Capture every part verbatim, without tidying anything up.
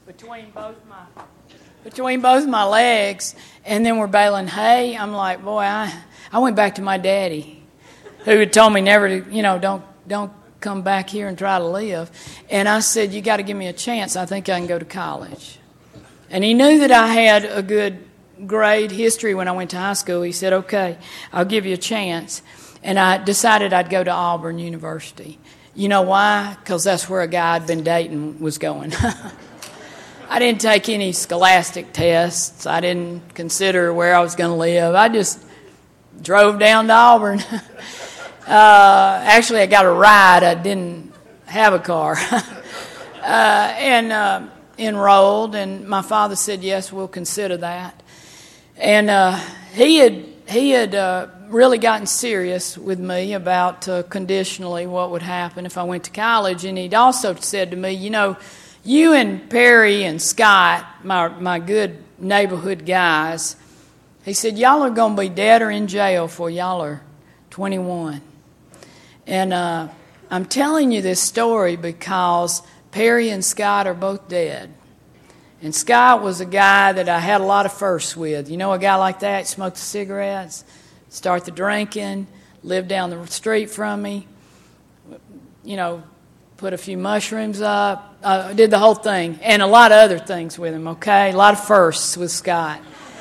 between both my between both my legs, and then we're baling hay. I'm like, boy, I I went back to my daddy, who had told me never to, you know, don't don't come back here and try to live. And I said, you got to give me a chance. I think I can go to college. And he knew that I had a good grade history when I went to high school. He said, okay, I'll give you a chance. And I decided I'd go to Auburn University. You know why? Because that's where a guy I'd been dating was going. I didn't take any scholastic tests. I didn't consider where I was going to live. I just drove down to Auburn. uh, actually, I got a ride. I didn't have a car. uh, and uh, enrolled, and my father said, yes, we'll consider that. And uh, he had, he had uh, really gotten serious with me about uh, conditionally what would happen if I went to college. And he'd also said to me, you know, you and Perry and Scott, my my good neighborhood guys, he said, y'all are going to be dead or in jail before y'all are twenty-one. And uh, I'm telling you this story because Perry and Scott are both dead. And Scott was a guy that I had a lot of firsts with. You know a guy like that, smoked the cigarettes, start the drinking, lived down the street from me, you know, put a few mushrooms up, uh, did the whole thing, and a lot of other things with him, okay? A lot of firsts with Scott.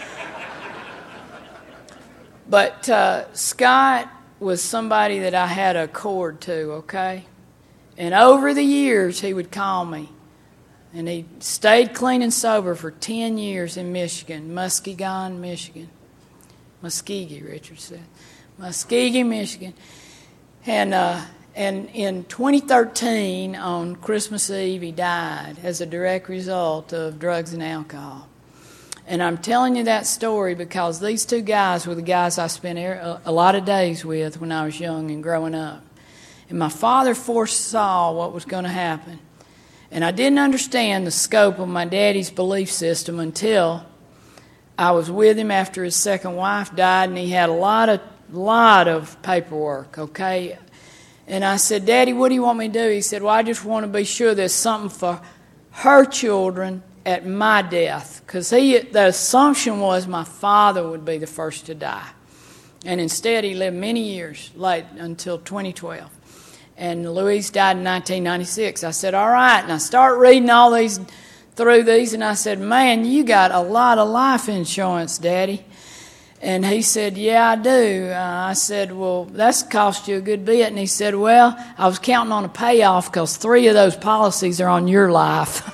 But uh, Scott was somebody that I had a accord to, okay? And over the years, he would call me. And he stayed clean and sober for ten years in Michigan, Muskegon, Michigan. Muskegee, Richard said. Muskegee, Michigan. And... Uh, And in twenty thirteen, on Christmas Eve, he died as a direct result of drugs and alcohol. And I'm telling you that story because these two guys were the guys I spent a lot of days with when I was young and growing up. And my father foresaw what was going to happen. And I didn't understand the scope of my daddy's belief system until I was with him after his second wife died, and he had a lot of, lot of paperwork, okay? And I said, Daddy, what do you want me to do? He said, well, I just want to be sure there's something for her children at my death. Because he, the assumption was my father would be the first to die. And instead, he lived many years, late until twenty twelve. And Louise died in nineteen ninety-six. I said, all right. And I start reading all these, through these, and I said, man, you got a lot of life insurance, Daddy. And he said, yeah, I do. Uh, I said, well, that's cost you a good bit. And he said, well, I was counting on a payoff because three of those policies are on your life.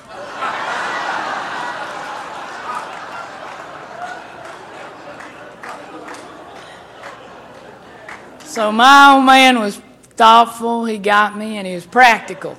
So my old man was thoughtful. He got me, and he was practical.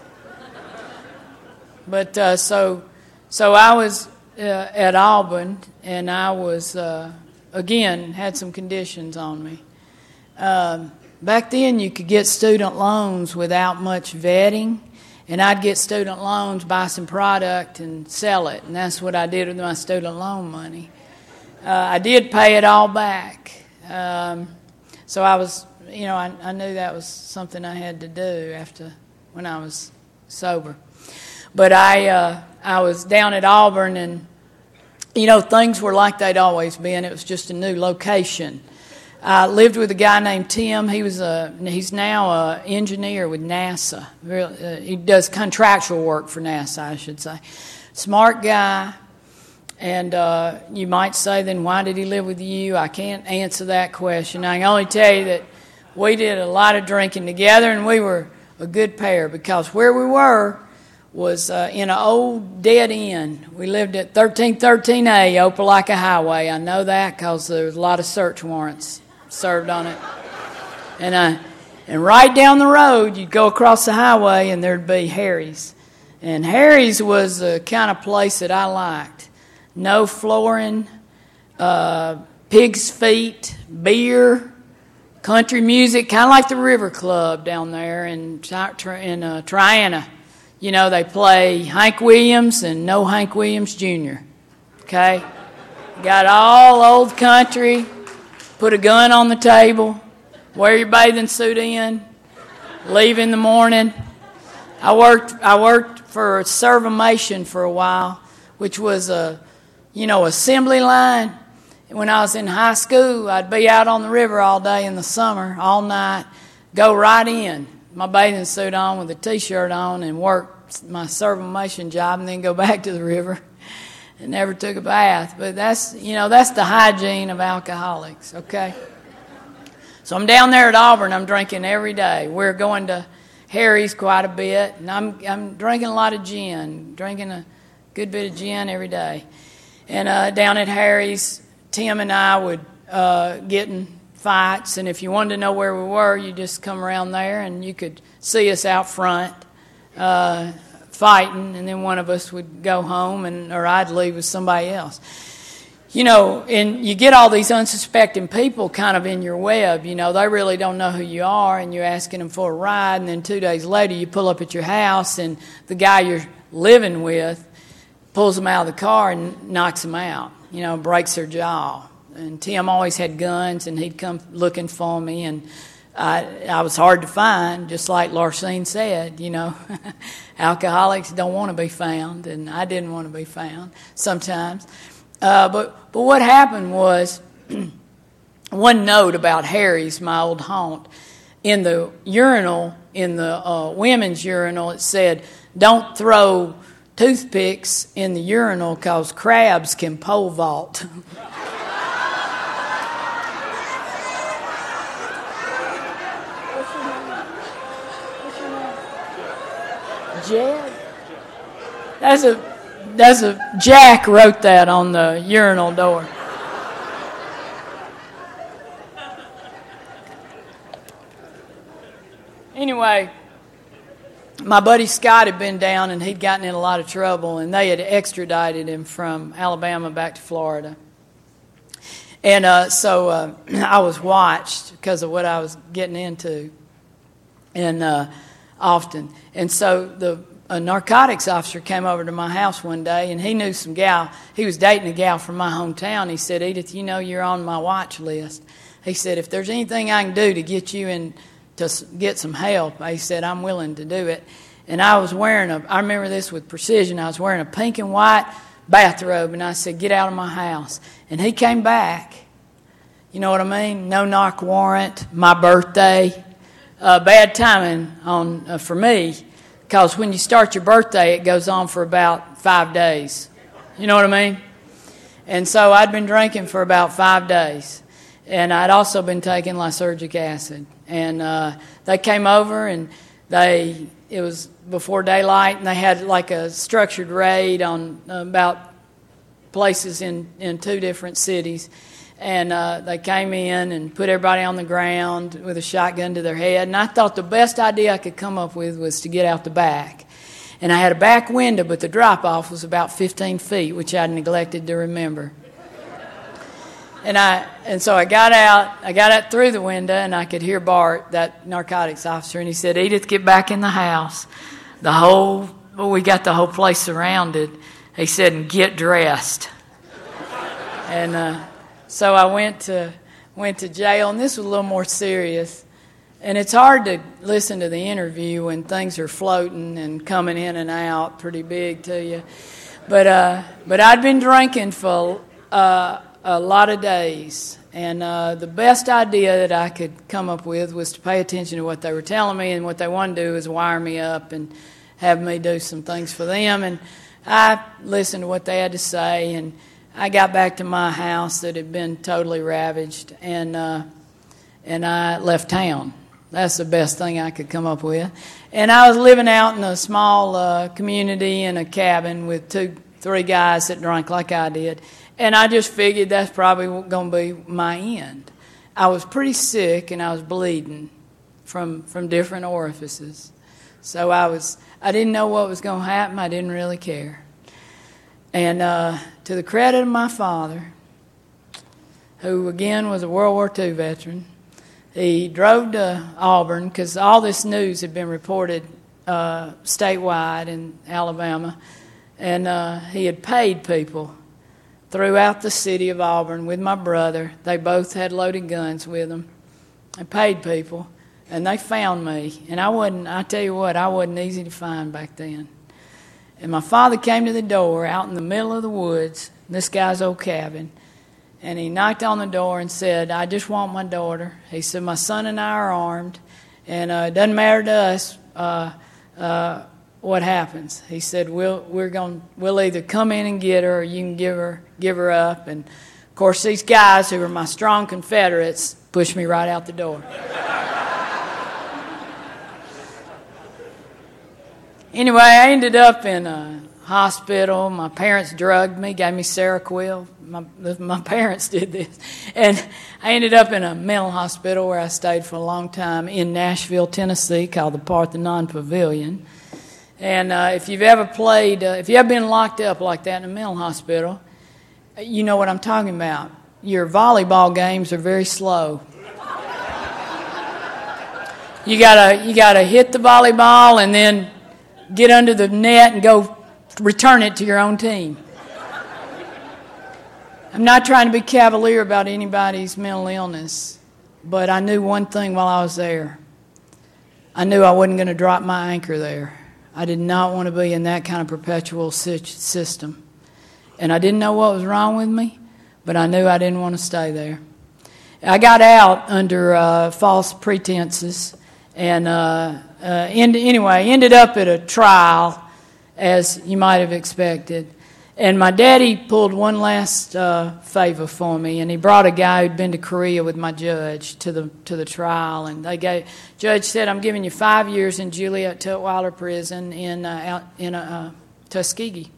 But uh, so, so I was uh, at Auburn, and I was... Uh, Again, had some conditions on me. Um, back then, you could get student loans without much vetting, and I'd get student loans, buy some product, and sell it, and that's what I did with my student loan money. Uh, I did pay it all back, um, so I was, you know, I, I knew that was something I had to do after when I was sober. But I, uh, I was down at Auburn, and you know, things were like they'd always been. It was just a new location. I lived with a guy named Tim. He was a, he's now an engineer with NASA. Uh, he does contractual work for NASA, I should say. Smart guy. And uh, you might say, then why did he live with you? I can't answer that question. I can only tell you that we did a lot of drinking together, and we were a good pair because where we were was uh, in an old dead end. We lived at thirteen thirteen A, Opelika Highway. I know that because there was a lot of search warrants served on it. And uh, and right down the road, you'd go across the highway, and there'd be Harry's. And Harry's was the kind of place that I liked. No flooring, uh, pig's feet, beer, country music, kind of like the River Club down there in, in uh, Triana. You know, they play Hank Williams and no Hank Williams Junior Okay? Got all old country, put a gun on the table, wear your bathing suit in, leave in the morning. I worked I worked for Servamation for a while, which was a, you know, assembly line. When I was in high school, I'd be out on the river all day in the summer, all night, go right in, my bathing suit on with a T-shirt on, and work my sublimation job, and then go back to the river. And never took a bath. But that's, you know, that's the hygiene of alcoholics, okay? So I'm down there at Auburn. I'm drinking every day. We're going to Harry's quite a bit, and I'm I'm drinking a lot of gin, drinking a good bit of gin every day. And uh, down at Harry's, Tim and I would uh, get in fights, and if you wanted to know where we were, you just come around there, and you could see us out front uh, fighting, and then one of us would go home, and or I'd leave with somebody else. You know, and you get all these unsuspecting people kind of in your web. You know, they really don't know who you are, and you're asking them for a ride, and then two days later you pull up at your house, and the guy you're living with pulls them out of the car and knocks them out, you know, breaks their jaw. And Tim always had guns, and he'd come looking for me, and I, I was hard to find, just like Larcene said, you know. Alcoholics don't want to be found, and I didn't want to be found sometimes. Uh, but but what happened was, one note about Harry's, my old haunt, in the urinal, in the uh, women's urinal, it said, don't throw toothpicks in the urinal because crabs can pole vault. Jed? That's a... That's a Jack wrote that on the urinal door. Anyway, my buddy Scott had been down, and he'd gotten in a lot of trouble, and they had extradited him from Alabama back to Florida. And uh, so uh, I was watched because of what I was getting into, and uh, often. And so the a narcotics officer came over to my house one day, and he knew some gal. He was dating a gal from my hometown. He said, Edith, you know you're on my watch list. He said, if there's anything I can do to get you in to get some help, he said, I'm willing to do it. And I was wearing a, I remember this with precision, I was wearing a pink and white bathrobe, and I said, get out of my house. And he came back. You know what I mean? No knock warrant, my birthday. Uh, bad timing on uh, for me. Because when you start your birthday, it goes on for about five days. You know what I mean? And so I'd been drinking for about five days. And I'd also been taking lysergic acid. And uh, they came over, and they it was before daylight, and they had like a structured raid on uh, about places in, in two different cities. And uh, they came in and put everybody on the ground with a shotgun to their head. And I thought the best idea I could come up with was to get out the back. And I had a back window, but the drop-off was about fifteen feet, which I'd neglected to remember. And I and so I got out, I got out through the window, and I could hear Bart, that narcotics officer, and he said, Edith, get back in the house. The whole, well, we got the whole place surrounded. He said, and get dressed. And... uh So I went to went to jail, and this was a little more serious. And it's hard to listen to the interview when things are floating and coming in and out pretty big to you. But uh, but I'd been drinking for uh, a lot of days, and uh, the best idea that I could come up with was to pay attention to what they were telling me, and what they wanted to do is wire me up and have me do some things for them. And I listened to what they had to say, and I got back to my house that had been totally ravaged, and uh, and I left town. That's the best thing I could come up with. And I was living out in a small uh, community in a cabin with two, three guys that drank like I did. And I just figured that's probably going to be my end. I was pretty sick, and I was bleeding from from different orifices. So I was I didn't know what was going to happen. I didn't really care. And uh, to the credit of my father, who again was a World War Two veteran, he drove to Auburn because all this news had been reported uh, statewide in Alabama, and uh, he had paid people throughout the city of Auburn with my brother. They both had loaded guns with them. I paid people, and they found me. And I wasn't, I tell you what, I wasn't easy to find back then. And my father came to the door out in the middle of the woods, this guy's old cabin, and he knocked on the door and said, I just want my daughter. He said, my son and I are armed, and uh, it doesn't matter to us uh, uh, what happens. He said, we'll, we're going, we'll either come in and get her or you can give her, give her up. And, of course, these guys who were my strong Confederates pushed me right out the door. Anyway, I ended up in a hospital. My parents drugged me, gave me Seroquel. My, my parents did this. And I ended up in a mental hospital where I stayed for a long time in Nashville, Tennessee, called the Parthenon Pavilion. And uh, if you've ever played, uh, if you've ever been locked up like that in a mental hospital, you know what I'm talking about. Your volleyball games are very slow. You gotta, you gotta hit the volleyball and then get under the net and go return it to your own team. I'm not trying to be cavalier about anybody's mental illness, but I knew one thing while I was there. I knew I wasn't going to drop my anchor there. I did not want to be in that kind of perpetual system. And I didn't know what was wrong with me, but I knew I didn't want to stay there. I got out under uh, false pretenses and uh, uh, end, anyway, ended up at a trial, as you might have expected. And my daddy pulled one last uh, favor for me, and he brought a guy who'd been to Korea with my judge to the to the trial. And they gave, judge said, "I'm giving you five years in Juliet Tutwiler Prison in uh, out in uh, Tuskegee,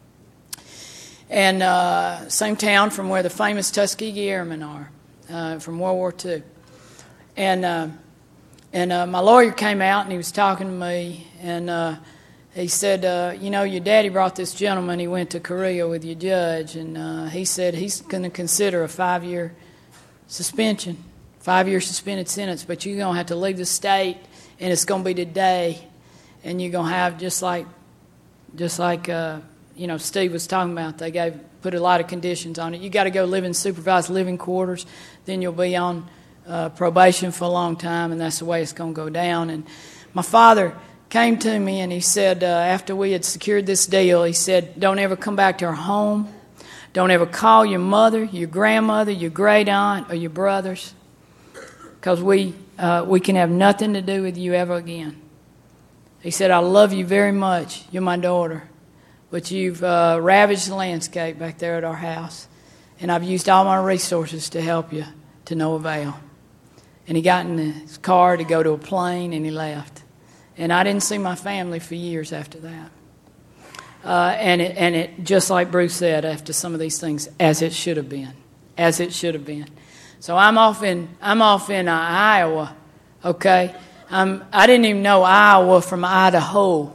and uh, same town from where the famous Tuskegee Airmen are uh, from World War Two." And uh, and uh, my lawyer came out and he was talking to me, and uh, he said, uh, you know, your daddy brought this gentleman. He went to Korea with your judge, and uh, he said he's going to consider a five-year suspension, five-year suspended sentence, but you're going to have to leave the state, and it's going to be today, and you're going to have just like, just like uh, you know, Steve was talking about. They gave put a lot of conditions on it. You got to go live in supervised living quarters, then you'll be on uh, probation for a long time, and that's the way it's going to go down. And my father came to me and he said, uh, after we had secured this deal, he said, don't ever come back to our home. Don't ever call your mother, your grandmother, your great aunt, or your brothers, because we, uh, we can have nothing to do with you ever again. He said, I love you very much. You're my daughter. But you've uh, ravaged the landscape back there at our house, and I've used all my resources to help you to no avail. And he got in his car to go to a plane, and he left. And I didn't see my family for years after that. Uh, and it, and it, just like Bruce said, after some of these things, as it should have been, as it should have been. So I'm off in I'm off in uh, Iowa, okay. I'm I didn't even know Iowa from Idaho.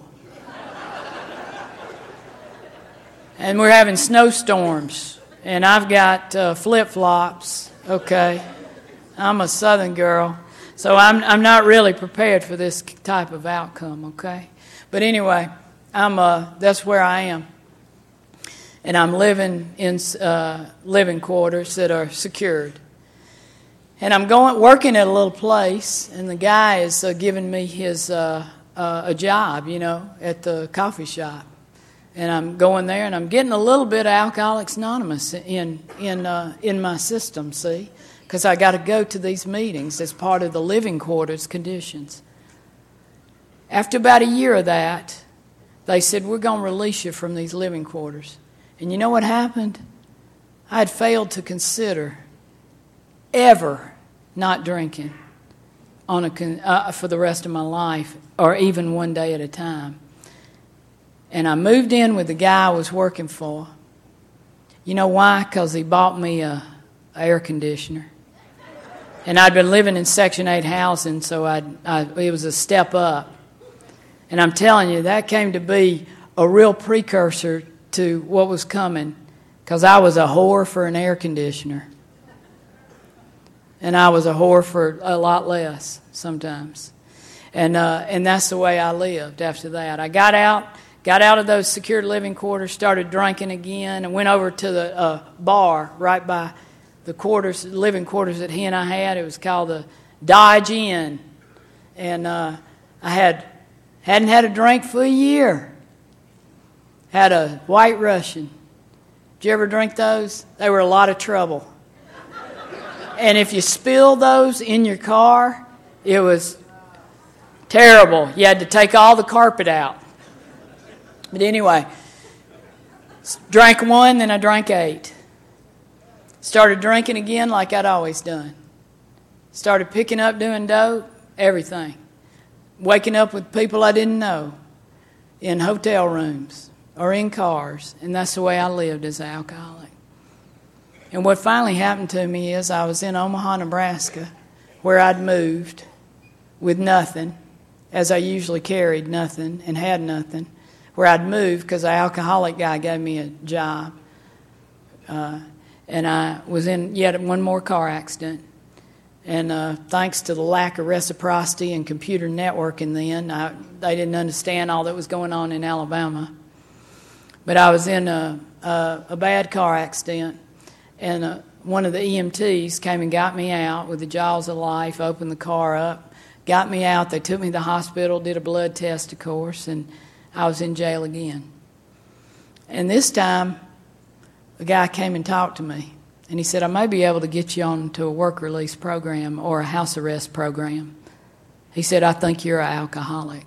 And we're having snowstorms, and I've got uh, flip flops, okay. I'm a Southern girl. So I'm I'm not really prepared for this type of outcome, okay? But anyway, I'm uh that's where I am, and I'm living in uh, living quarters that are secured, and I'm going working at a little place, and the guy is uh, giving me his uh, uh, a job, you know, at the coffee shop, and I'm going there, and I'm getting a little bit of Alcoholics Anonymous in in uh, in my system, see. Because I got to go to these meetings as part of the living quarters conditions. After about a year of that, they said, we're going to release you from these living quarters. And you know what happened? I had failed to consider ever not drinking on a uh, for the rest of my life, or even one day at a time. And I moved in with the guy I was working for. You know why? Because he bought me a, a air conditioner. And I'd been living in Section eight housing, so I'd, I, it was a step up. And I'm telling you, that came to be a real precursor to what was coming, because I was a whore for an air conditioner. And I was a whore for a lot less sometimes. And uh, and that's the way I lived after that. I got out, got out of those secured living quarters, started drinking again, and went over to the uh, bar right by the quarters, living quarters that he and I had. It was called the Dodge Inn. And uh, I had, hadn't had a drink for a year. had a White Russian. Did you ever drink those? They were a lot of trouble. And if you spilled those in your car, it was terrible. You had to take all the carpet out. But anyway, drank one, then I drank eight. Started drinking again like I'd always done. Started picking up, doing dope, everything. Waking up with people I didn't know in hotel rooms or in cars. And that's the way I lived as an alcoholic. And what finally happened to me is I was in Omaha, Nebraska, where I'd moved with nothing, as I usually carried nothing and had nothing, where I'd moved because an alcoholic guy gave me a job. Uh, and I was in yet one more car accident. And uh, thanks to the lack of reciprocity and computer networking then, I, they didn't understand all that was going on in Alabama. But I was in a, a, a bad car accident, and uh, one of the E M Ts came and got me out with the jaws of life, opened the car up, got me out. They took me to the hospital, did a blood test, of course, and I was in jail again. And this time, a guy came and talked to me. And he said, I may be able to get you on to a work release program or a house arrest program. He said, I think you're an alcoholic.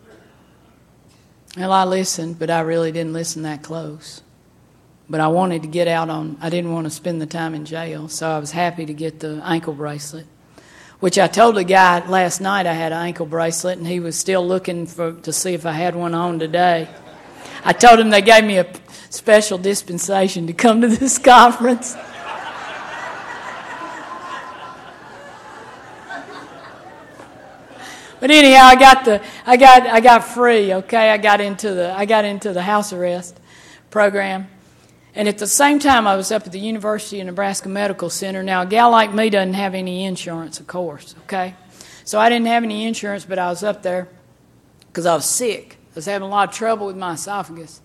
Well, I listened, but I really didn't listen that close. But I wanted to get out on, I didn't want to spend the time in jail, so I was happy to get the ankle bracelet, which I told the guy last night I had an ankle bracelet, and he was still looking for to see if I had one on today. I told him they gave me a special dispensation to come to this conference. But anyhow, I got the I got I got free. Okay, I got into the I got into the house arrest program, and at the same time, I was up at the University of Nebraska Medical Center. Now, a gal like me doesn't have any insurance, of course. Okay, so I didn't have any insurance, but I was up there because I was sick. I was having a lot of trouble with my esophagus,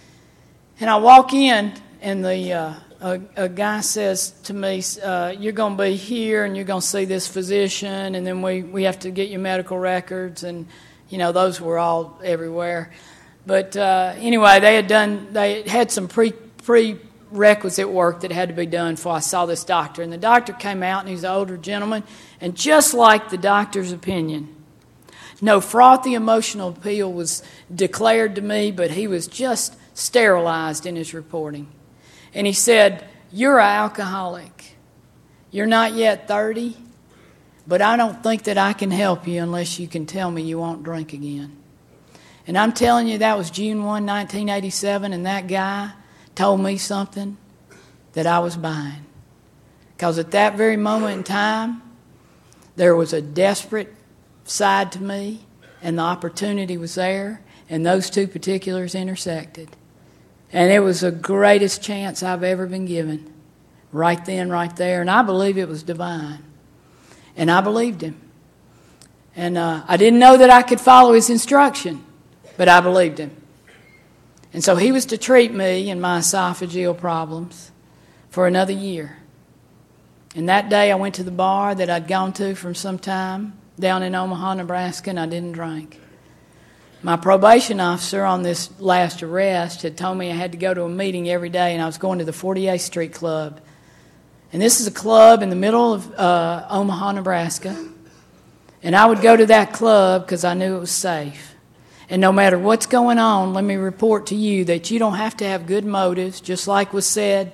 and I walk in, and the uh, a, a guy says to me, uh, you're going to be here and you're going to see this physician, and then we, we have to get your medical records, and, you know, those were all everywhere. But uh, anyway, they had done, they had some pre, prerequisite work that had to be done before I saw this doctor. And the doctor came out, and he's an older gentleman, and just like the doctor's opinion, no frothy emotional appeal was declared to me, but he was just sterilized in his reporting. And he said, you're an alcoholic. You're not yet thirty, but I don't think that I can help you unless you can tell me you won't drink again. And I'm telling you, that was June first, nineteen eighty-seven, and that guy told me something that I was buying. Because at that very moment in time, there was a desperate side to me, and the opportunity was there, and those two particulars intersected. And it was the greatest chance I've ever been given, right then, right there. And I believe it was divine. And I believed him. And uh, I didn't know that I could follow his instruction, but I believed him. And so he was to treat me and my esophageal problems for another year. And that day I went to the bar that I'd gone to from some time down in Omaha, Nebraska, and I didn't drink. My probation officer on this last arrest had told me I had to go to a meeting every day, and I was going to the forty-eighth Street Club. And this is a club in the middle of uh, Omaha, Nebraska. And I would go to that club because I knew it was safe. And no matter what's going on, let me report to you that you don't have to have good motives, just like was said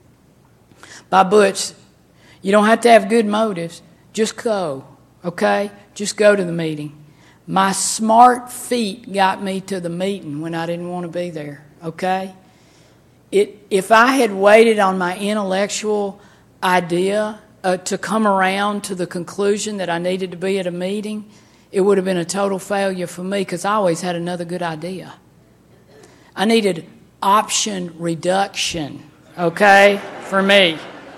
by Butch. You don't have to have good motives. Just go, okay? Just go to the meeting. My smart feet got me to the meeting when I didn't want to be there, okay? It, if I had waited on my intellectual idea uh, to come around to the conclusion that I needed to be at a meeting, it would have been a total failure for me because I always had another good idea. I needed option reduction, okay, for me.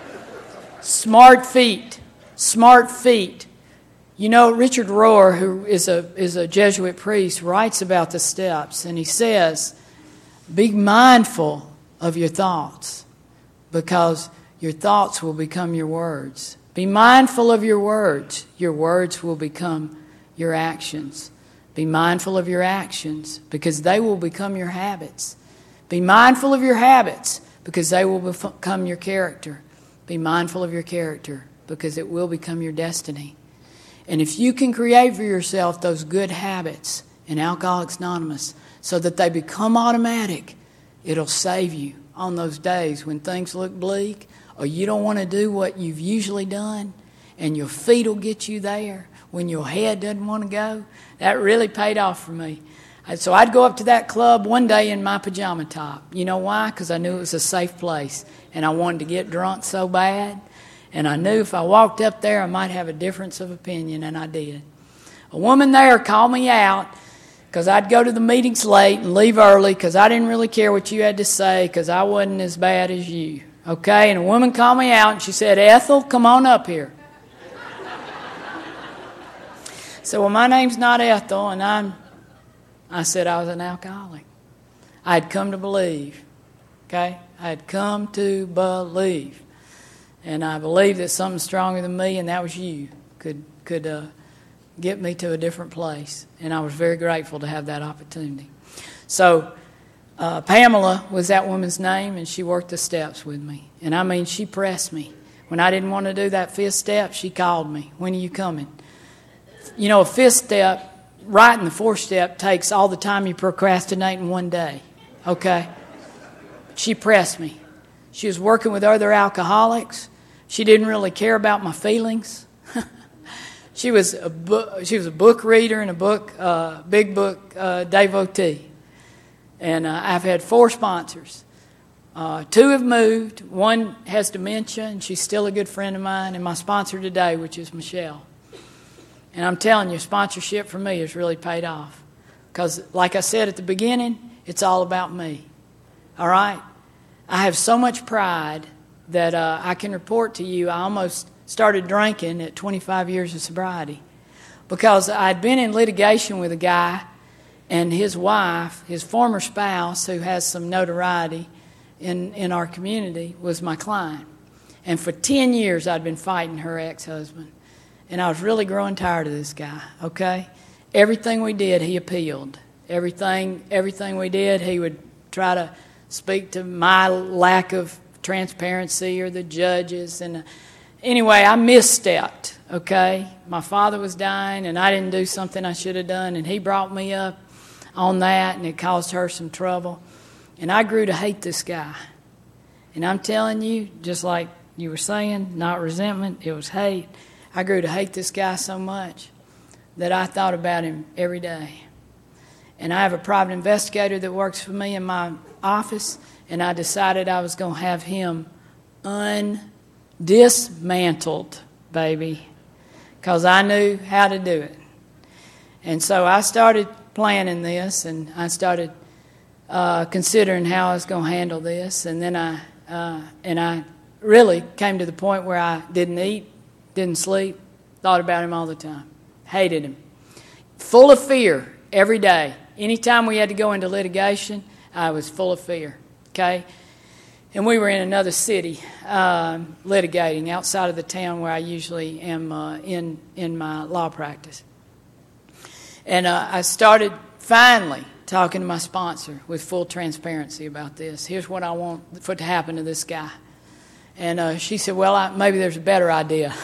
Smart feet, smart feet. You know, Richard Rohr, who is a is a Jesuit priest, writes about the steps, and he says, be mindful of your thoughts because your thoughts will become your words. Be mindful of your words. Your words will become your actions. Be mindful of your actions because they will become your habits. Be mindful of your habits because they will become your character. Be mindful of your character because it will become your destiny. And if you can create for yourself those good habits in Alcoholics Anonymous so that they become automatic, it'll save you on those days when things look bleak or you don't want to do what you've usually done, and your feet will get you there when your head doesn't want to go. That really paid off for me. So I'd go up to that club one day in my pajama top. You know why? Because I knew it was a safe place, and I wanted to get drunk so bad. And I knew if I walked up there, I might have a difference of opinion, and I did. A woman there called me out because I'd go to the meetings late and leave early because I didn't really care what you had to say because I wasn't as bad as you. Okay? And a woman called me out, and she said, Ethel, come on up here. So, well, my name's not Ethel, and I'm, I said I was an alcoholic. I had come to believe, okay? I had come to believe. And I believed that something stronger than me, and that was you, could could uh, get me to a different place. And I was very grateful to have that opportunity. So uh, Pamela was that woman's name, and she worked the steps with me. And I mean, she pressed me. When I didn't want to do that fifth step, she called me. When are you coming? You know, a fifth step, right in the fourth step, takes all the time you procrastinate in one day. Okay? She pressed me. She was working with other alcoholics. She didn't really care about my feelings. she was a book, she was a book reader and a book, uh, big book uh, devotee. And uh, I've had four sponsors. Uh, two have moved. One has dementia, and she's still a good friend of mine. And my sponsor today, which is Michelle. And I'm telling you, sponsorship for me has really paid off. Because, like I said at the beginning, it's all about me. All right? I have so much pride that uh, I can report to you I almost started drinking at twenty-five years of sobriety. Because I'd been in litigation with a guy and his wife, his former spouse, who has some notoriety in, in our community, was my client. And for ten years I'd been fighting her ex-husband. And I was really growing tired of this guy, okay? Everything we did, he appealed. Everything everything we did, he would try to speak to my lack of transparency or the judges. And uh, anyway, I misstepped, okay? My father was dying, and I didn't do something I should have done, and he brought me up on that, and it caused her some trouble. And I grew to hate this guy. And I'm telling you, just like you were saying, not resentment, it was hate. I grew to hate this guy so much that I thought about him every day. And I have a private investigator that works for me in my office, and I decided I was going to have him undismantled, baby, because I knew how to do it. And so I started planning this, and I started uh, considering how I was going to handle this, and then I uh, and I really came to the point where I didn't eat, didn't sleep, thought about him all the time, hated him, full of fear every day. Anytime we had to go into litigation, I was full of fear, okay? And we were in another city uh, litigating outside of the town where I usually am uh, in, in my law practice. And uh, I started finally talking to my sponsor with full transparency about this. Here's what I want for to happen to this guy. And uh, she said, well, I, maybe there's a better idea.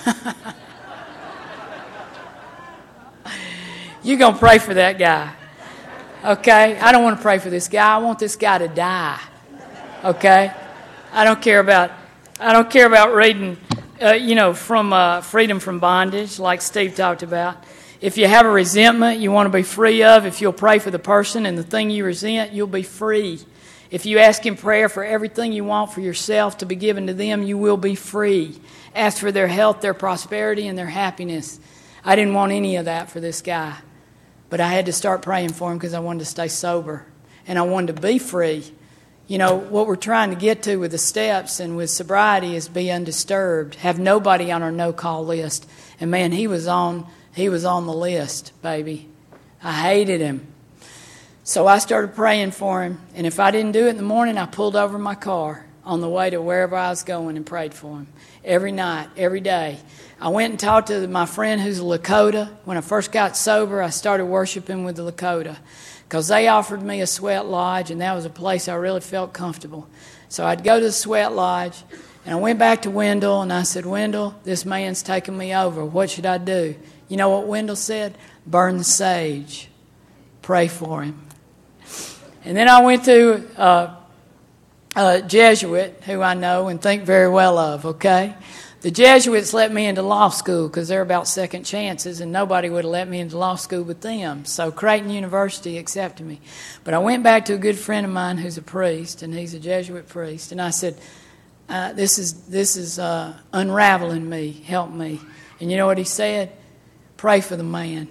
You're going to pray for that guy. Okay? I don't want to pray for this guy. I want this guy to die. Okay? I don't care about I don't care about reading, uh, you know, from uh, freedom from bondage, like Steve talked about. If you have a resentment you want to be free of, if you'll pray for the person and the thing you resent, you'll be free. If you ask in prayer for everything you want for yourself to be given to them, you will be free. Ask for their health, their prosperity, and their happiness. I didn't want any of that for this guy. But I had to start praying for him because I wanted to stay sober. And I wanted to be free. You know, what we're trying to get to with the steps and with sobriety is be undisturbed. Have nobody on our no-call list. And man, he was on, he was on the list, baby. I hated him. So I started praying for him. And if I didn't do it in the morning, I pulled over my car on the way to wherever I was going and prayed for him. Every night, every day. I went and talked to my friend who's a Lakota. When I first got sober, I started worshiping with the Lakota. because they offered me a sweat lodge, and that was a place I really felt comfortable. So I'd go to the sweat lodge, and I went back to Wendell, and I said, Wendell, this man's taking me over. What should I do? You know what Wendell said? Burn the sage. Pray for him. And then I went to uh, a Jesuit who I know and think very well of, okay? The Jesuits let me into law school because they're about second chances, and nobody would have let me into law school with them. So Creighton University accepted me. But I went back to a good friend of mine who's a priest, and he's a Jesuit priest, and I said, uh, this is, this is uh, unraveling me. Help me. And you know what he said? Pray for the man.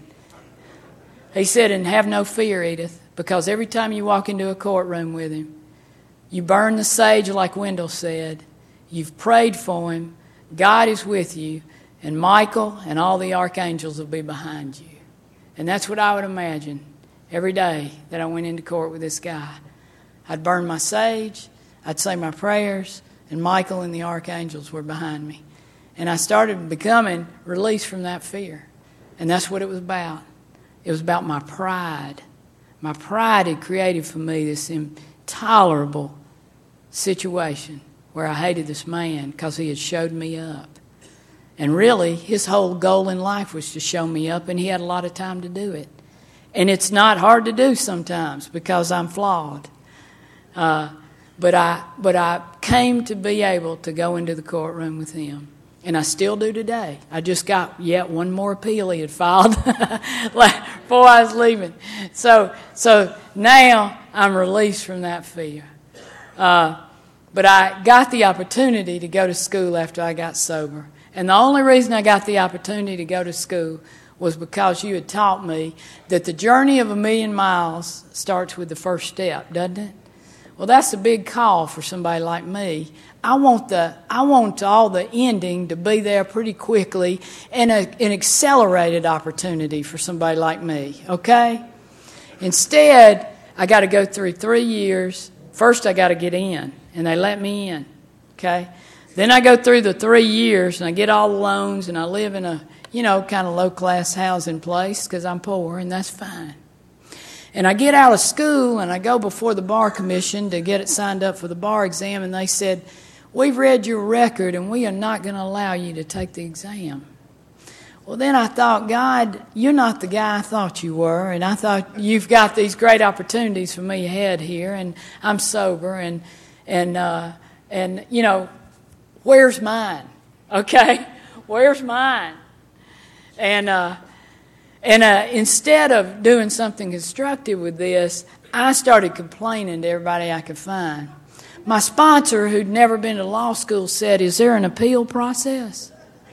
He said, and have no fear, Edith, because every time you walk into a courtroom with him, you burn the sage like Wendell said. You've prayed for him. God is with you, and Michael and all the archangels will be behind you. And that's what I would imagine every day that I went into court with this guy. I'd burn my sage, I'd say my prayers, and Michael and the archangels were behind me. And I started becoming released from that fear. And that's what it was about. It was about my pride. My pride had created for me this intolerable situation where I hated this man because he had showed me up. And really, his whole goal in life was to show me up, and he had a lot of time to do it. And it's not hard to do sometimes because I'm flawed. Uh, but I but I came to be able to go into the courtroom with him. And I still do today. I just got yet one more appeal he had filed before I was leaving. So so now I'm released from that fear. Uh, but I got the opportunity to go to school after I got sober. And the only reason I got the opportunity to go to school was because you had taught me that the journey of a million miles starts with the first step, doesn't it? Well, that's a big call for somebody like me. I want the I want all the ending to be there pretty quickly, and a, an accelerated opportunity for somebody like me, okay? Instead, I got to go through three years. First, I got to get in, and they let me in, okay? Then I go through the three years, and I get all the loans, and I live in a, you know, kind of low-class housing place because I'm poor, and that's fine. And I get out of school, and I go before the Bar Commission to get it signed up for the bar exam, and they said, we've read your record, and we are not going to allow you to take the exam. Well, then I thought, God, you're not the guy I thought you were, and I thought you've got these great opportunities for me ahead here, and I'm sober, and, and, uh, and you know, where's mine? Okay? Where's mine? And, uh, and uh, instead of doing something constructive with this, I started complaining to everybody I could find. My sponsor, who'd never been to law school, said, is there an appeal process?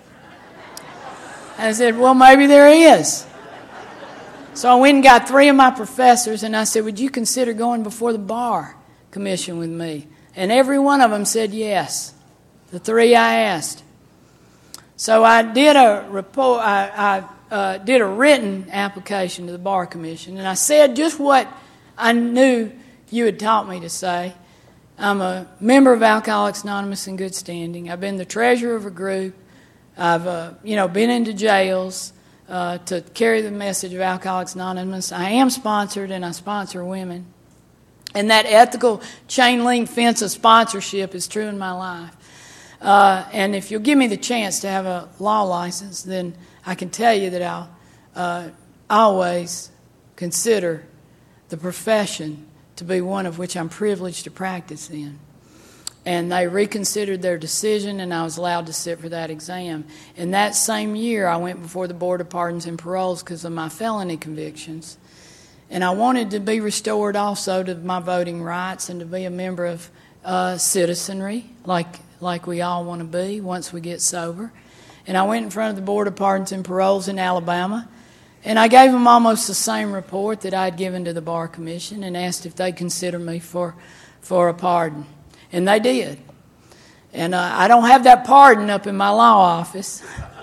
I said, well, maybe there is. So I went and got three of my professors, and I said, would you consider going before the Bar Commission with me? And every one of them said yes, the three I asked. So I did a report. I, I uh, did a written application to the Bar Commission, and I said just what I knew you had taught me to say. I'm a member of Alcoholics Anonymous in good standing. I've been the treasurer of a group. I've, uh, you know, been into jails uh, to carry the message of Alcoholics Anonymous. I am sponsored, and I sponsor women. And that ethical chain link fence of sponsorship is true in my life. Uh, and if you'll give me the chance to have a law license, then I can tell you that I'll uh, always consider the profession to be one of which I'm privileged to practice in. And they reconsidered their decision, and I was allowed to sit for that exam. In that same year, I went before the Board of Pardons and Paroles because of my felony convictions. And I wanted to be restored also to my voting rights and to be a member of uh, citizenry, like like we all want to be once we get sober. And I went in front of the Board of Pardons and Paroles in Alabama, and I gave them almost the same report that I'd given to the Bar Commission and asked if they'd consider me for, for a pardon. And they did. And uh, I don't have that pardon up in my law office.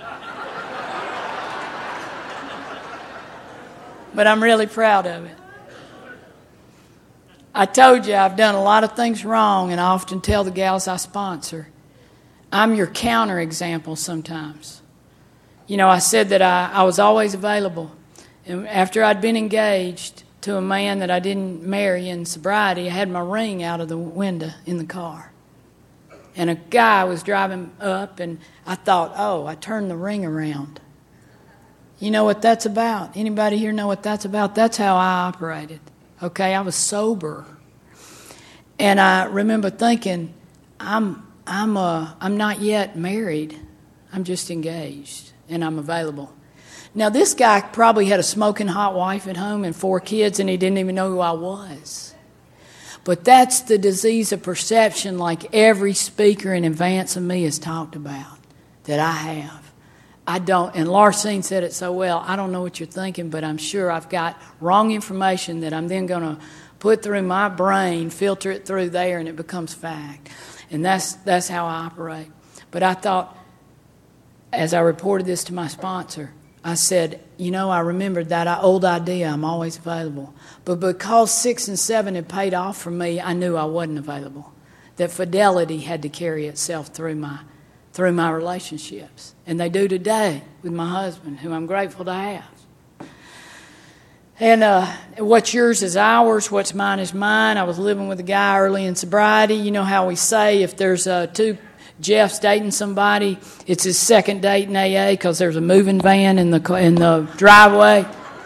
But I'm really proud of it. I told you I've done a lot of things wrong, and I often tell the gals I sponsor, I'm your counterexample sometimes. You know, I said that I, I was always available. And after I'd been engaged, to a man that I didn't marry in sobriety. I had my ring out of the window in the car. And a guy was driving up, and I thought, oh, I turned the ring around. You know what that's about? Anybody here know what that's about? That's how I operated. Okay, I was sober. And I remember thinking, I'm I'm uh I'm not yet married. I'm just engaged, and I'm available. Now, this guy probably had a smoking hot wife at home and four kids, and he didn't even know who I was. But that's the disease of perception, like every speaker in advance of me has talked about, that I have. I don't, and Larcene said it so well, I don't know what you're thinking, but I'm sure I've got wrong information that I'm then going to put through my brain, filter it through there, and it becomes fact. And that's that's how I operate. But I thought, as I reported this to my sponsor, I said, you know, I remembered that old idea, I'm always available. But because six and seven had paid off for me, I knew I wasn't available. That fidelity had to carry itself through my through my relationships. And they do today with my husband, who I'm grateful to have. And uh, what's yours is ours, what's mine is mine. I was living with a guy early in sobriety. You know how we say if there's uh, two Jeff's dating somebody, it's his second date in A A because there's a moving van in the in the driveway.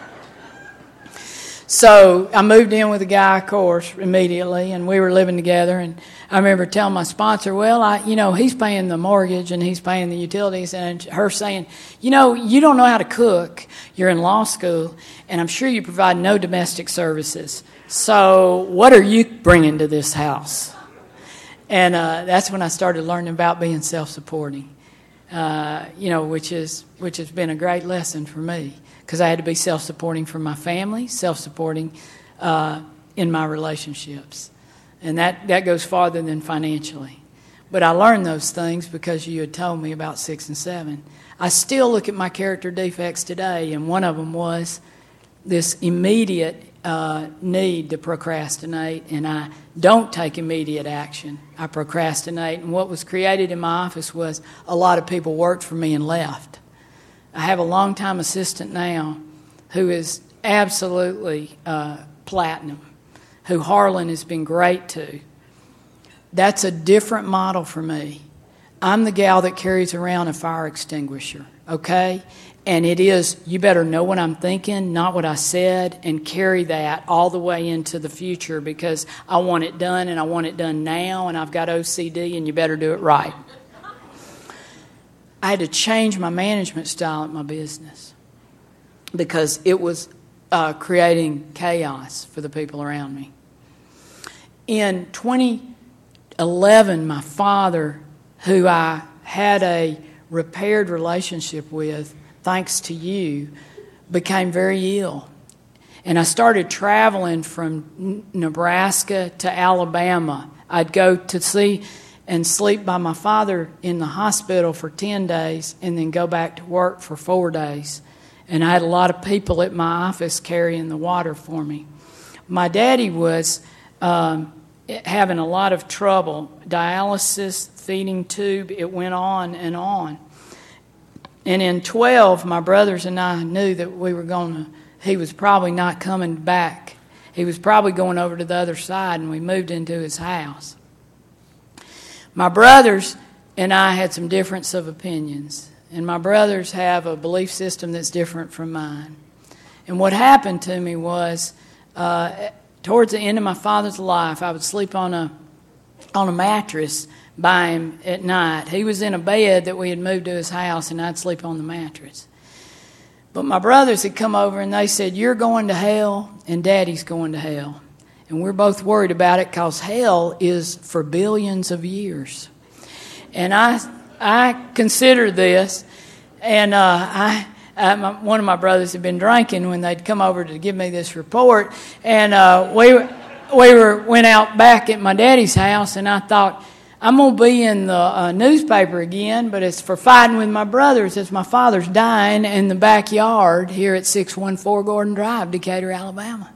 So I moved in with a guy, of course, immediately, and we were living together. And I remember telling my sponsor, well, I, you know, he's paying the mortgage and he's paying the utilities, and her saying, you know, you don't know how to cook. You're in law school, and I'm sure you provide no domestic services. So what are you bringing to this house? And uh, that's when I started learning about being self-supporting, uh, you know, which is which has been a great lesson for me, because I had to be self-supporting for my family, self-supporting uh, in my relationships. And that, that goes farther than financially. But I learned those things because you had told me about six and seven. I still look at my character defects today, and one of them was this immediate uh, need to procrastinate, and I don't take immediate action. I procrastinate, and what was created in my office was a lot of people worked for me and left. I have a longtime assistant now who is absolutely uh, platinum, who Harlan has been great to. That's a different model for me. I'm the gal that carries around a fire extinguisher, okay? And it is, you better know what I'm thinking, not what I said, and carry that all the way into the future, because I want it done, and I want it done now, and I've got O C D, and you better do it right. I had to change my management style at my business because it was uh, creating chaos for the people around me. In twenty eleven, my father, who I had a repaired relationship with, thanks to you, became very ill. And I started traveling from Nebraska to Alabama. I'd go to see and sleep by my father in the hospital for ten days and then go back to work for four days. And I had a lot of people at my office carrying the water for me. My daddy was um, having a lot of trouble. Dialysis, feeding tube, it went on and on. And in twelve, my brothers and I knew that we were going to, he was probably not coming back. He was probably going over to the other side, and we moved into his house. My brothers and I had some difference of opinions, and my brothers have a belief system that's different from mine. And what happened to me was, uh, towards the end of my father's life, I would sleep on a on a mattress by him at night. He was in a bed that we had moved to his house, and I'd sleep on the mattress. But my brothers had come over, and they said, you're going to hell, and Daddy's going to hell. And we're both worried about it because hell is for billions of years. And I I consider this, and uh, I, I my, one of my brothers had been drinking when they'd come over to give me this report, and uh, we we were went out back at my daddy's house, and I thought, I'm going to be in the uh, newspaper again, but it's for fighting with my brothers as my father's dying in the backyard here at six one four Gordon Drive, Decatur, Alabama.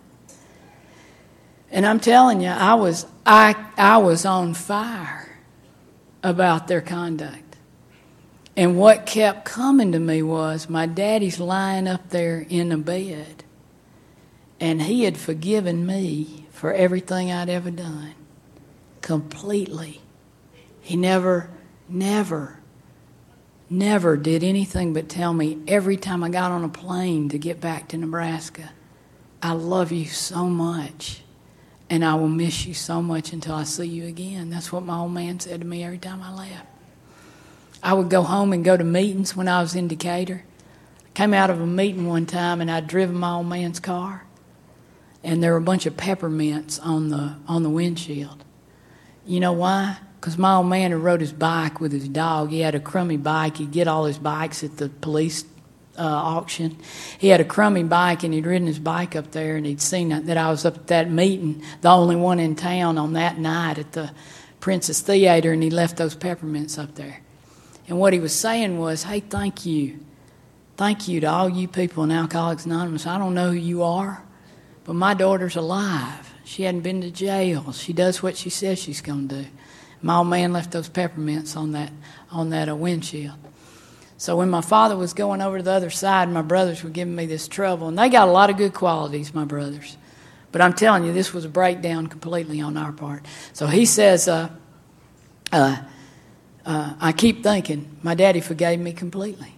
And I'm telling you, I was I I was on fire about their conduct. And what kept coming to me was my daddy's lying up there in a bed. And he had forgiven me for everything I'd ever done. Completely. He never, never, never did anything but tell me every time I got on a plane to get back to Nebraska, I love you so much, and I will miss you so much until I see you again. That's what my old man said to me every time I left. I would go home and go to meetings when I was in Decatur. I came out of a meeting one time, and I'd driven my old man's car, and there were a bunch of peppermints on the on the windshield. You know why? Because my old man had rode his bike with his dog. He had a crummy bike. He'd get all his bikes at the police uh, auction. He had a crummy bike, and he'd ridden his bike up there, and he'd seen that, that I was up at that meeting, the only one in town on that night at the Princess Theater, and he left those peppermints up there. And what he was saying was, hey, thank you. Thank you to all you people in Alcoholics Anonymous. I don't know who you are, but my daughter's alive. She hadn't been to jail. She does what she says she's going to do. My old man left those peppermints on that on that uh, windshield. So when my father was going over to the other side, my brothers were giving me this trouble. And they got a lot of good qualities, my brothers. But I'm telling you, this was a breakdown completely on our part. So he says, uh, uh, uh, I keep thinking, my daddy forgave me completely.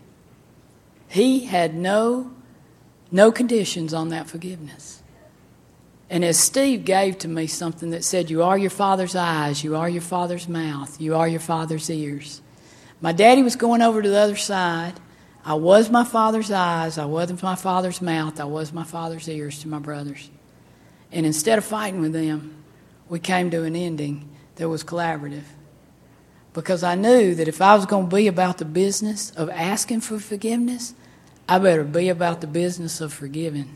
He had no, no conditions on that forgiveness. And as Steve gave to me something that said, you are your father's eyes, you are your father's mouth, you are your father's ears. My daddy was going over to the other side. I was my father's eyes, I was my father's mouth, I was my father's ears to my brothers. And instead of fighting with them, we came to an ending that was collaborative. Because I knew that if I was going to be about the business of asking for forgiveness, I better be about the business of forgiving.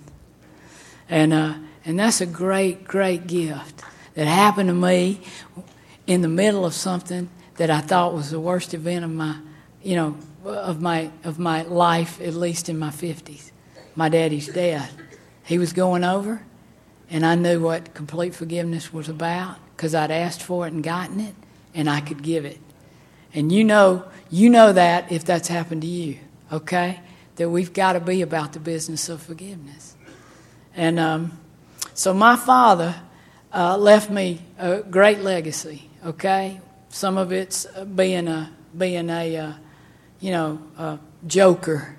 And uh, and that's a great, great gift that happened to me in the middle of something that I thought was the worst event of my, you know, of my of my life, at least in my fifties. My daddy's death. He was going over, and I knew what complete forgiveness was about because I'd asked for it and gotten it, and I could give it. And you know, you know that if that's happened to you, okay? That we've got to be about the business of forgiveness. And um, so my father uh, left me a great legacy, okay? Some of it's being a, being a uh, you know, a joker.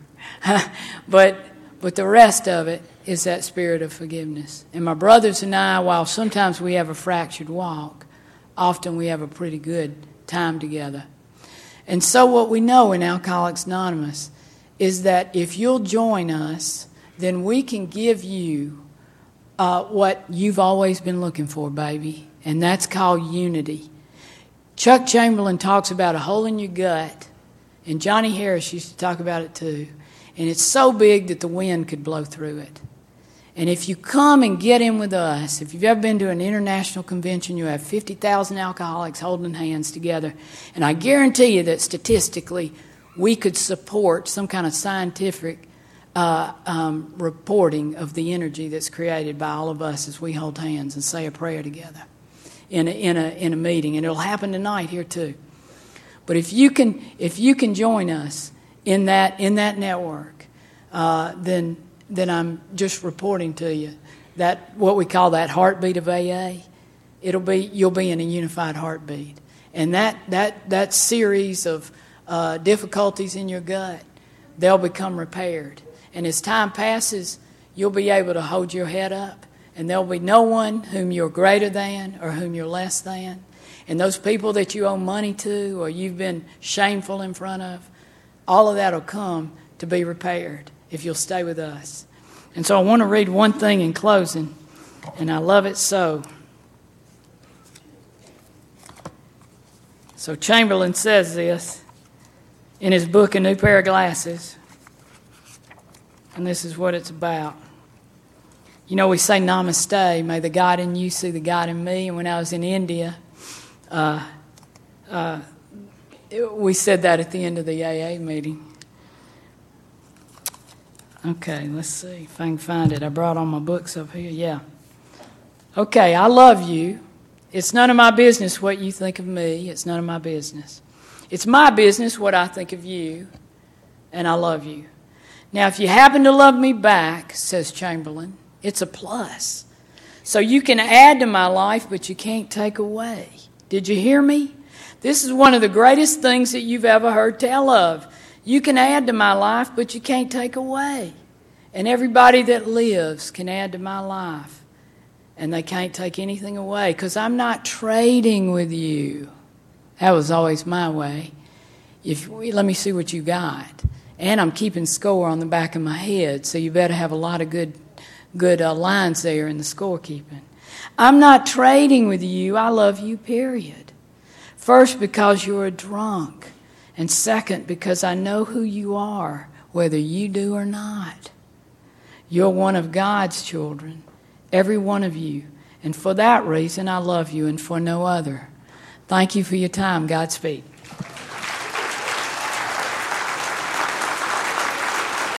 but but the rest of it is that spirit of forgiveness. And my brothers and I, while sometimes we have a fractured walk, often we have a pretty good time together. And so what we know in Alcoholics Anonymous is that if you'll join us, then we can give you uh, what you've always been looking for, baby, and that's called unity. Chuck Chamberlain talks about a hole in your gut, and Johnny Harris used to talk about it too, and it's so big that the wind could blow through it. And if you come and get in with us, if you've ever been to an international convention, you have fifty thousand alcoholics holding hands together, and I guarantee you that statistically we could support some kind of scientific Uh, um, reporting of the energy that's created by all of us as we hold hands and say a prayer together in a, in a in a meeting, and it'll happen tonight here too. But if you can if you can join us in that in that network, uh, then then I'm just reporting to you that what we call that heartbeat of A A, it'll be you'll be in a unified heartbeat, and that that that series of uh, difficulties in your gut, they'll become repaired. And as time passes, you'll be able to hold your head up, and there'll be no one whom you're greater than or whom you're less than. And those people that you owe money to or you've been shameful in front of, all of that will come to be repaired if you'll stay with us. And so I want to read one thing in closing, and I love it so. So Chamberlain says this in his book, A New Pair of Glasses. And this is what it's about. You know, we say namaste, may the God in you see the God in me. And when I was in India, uh, uh, it, we said that at the end of the A A meeting. Okay, let's see if I can find it. I brought all my books up here. Yeah. Okay, I love you. It's none of my business what you think of me. It's none of my business. It's my business what I think of you, and I love you. Now, if you happen to love me back, says Chamberlain, It's a plus. So you can add to my life, but you can't take away. Did you hear me? This is one of the greatest things that you've ever heard tell of. You can add to my life, but you can't take away. And everybody that lives can add to my life. And they can't take anything away because I'm not trading with you. That was always my way. If let me see what you got. And I'm keeping score on the back of my head, so you better have a lot of good good uh, lines there in the scorekeeping. I'm not trading with you. I love you, period. First, because you're a drunk. And second, because I know who you are, whether you do or not. You're one of God's children, every one of you. And for that reason, I love you and for no other. Thank you for your time. Godspeed.